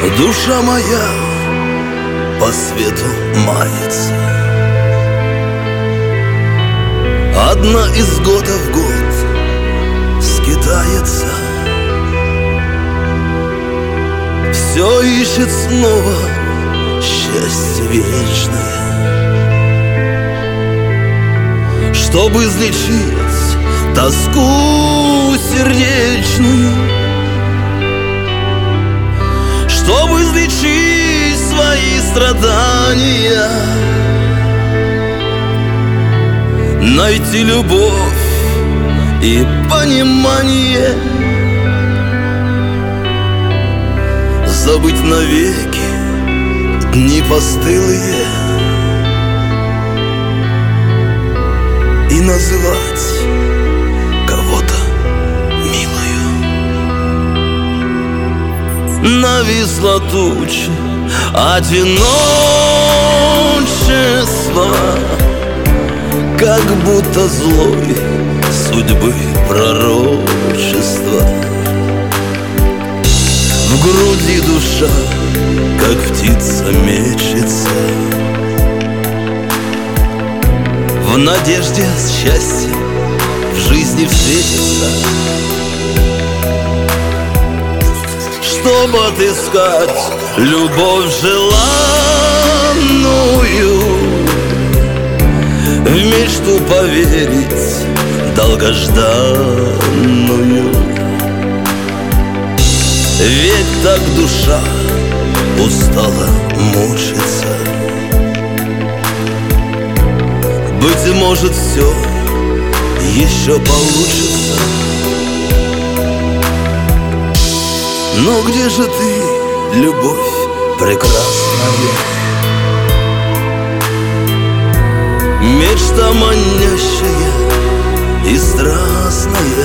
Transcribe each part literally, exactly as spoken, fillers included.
Душа моя по свету мается, одна из года в год скитается, все ищет снова счастье вечное, чтобы излечить тоску сердечную, чтобы излечить свои страдания, найти любовь и понимание, забыть навеки дни постылые и называть кого-то милою. Нависла туча одиночества, как будто злой судьбы пророчества. В груди душа, как птица, мечется, в надежде счастье в жизни встретится, чтобы отыскать любовь желанную, в мечту поверить долгожданную. Ведь так душа устала мучиться, быть может, все еще получится. Но где же ты, любовь прекрасная, мечта манящая и страстная?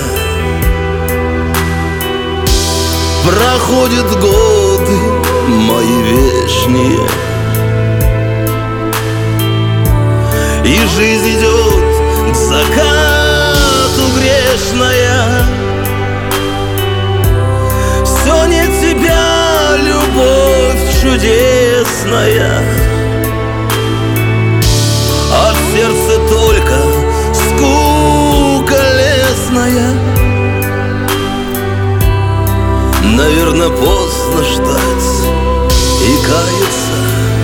Проходят годы мои вечные, и жизнь идет к закату грешная. Все не тебя, любовь чудесная, а в сердце только скука лесная. Наверно, поздно ждать и каяться,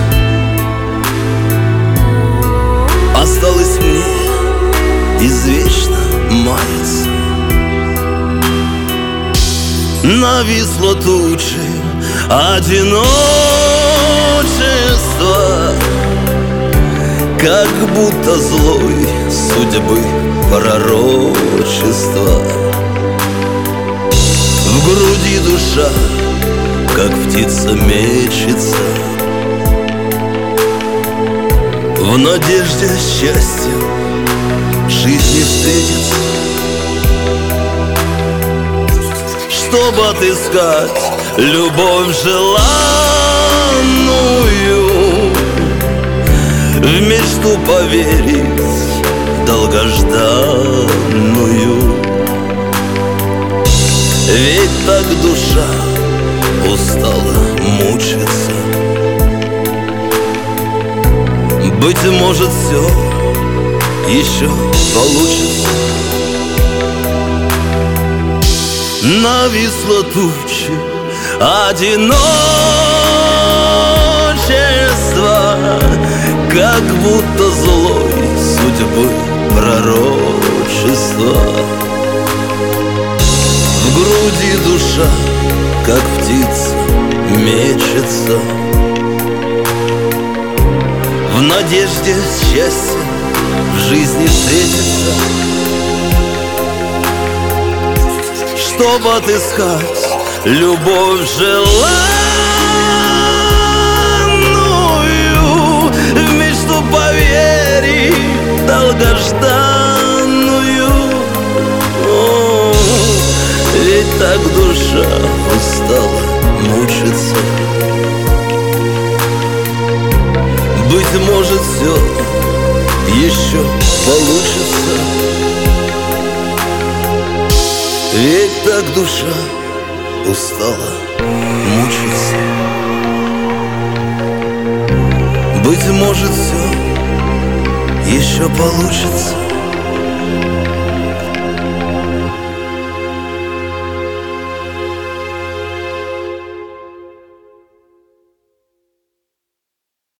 осталось мне извечно маяться. Нависло тучи одиночество, как будто злой судьбы пророчества. В груди душа, как птица, мечется, в надежде счастья в жизни встретится, чтобы отыскать любовь желанную, в мечту поверить долгожданную. Ведь так душа устала мучиться, быть может, все еще получится. Нависла туча одиночества, как будто злой судьбы пророчества. В груди душа, как птица, мечется, в надежде счастье в жизни встретится, чтобы отыскать любовь желанную, в мечту поверить долгожданную. О, ведь так душа устала мучиться, быть может, все еще получится. Ведь так душа устала мучиться. Быть может, все еще получится.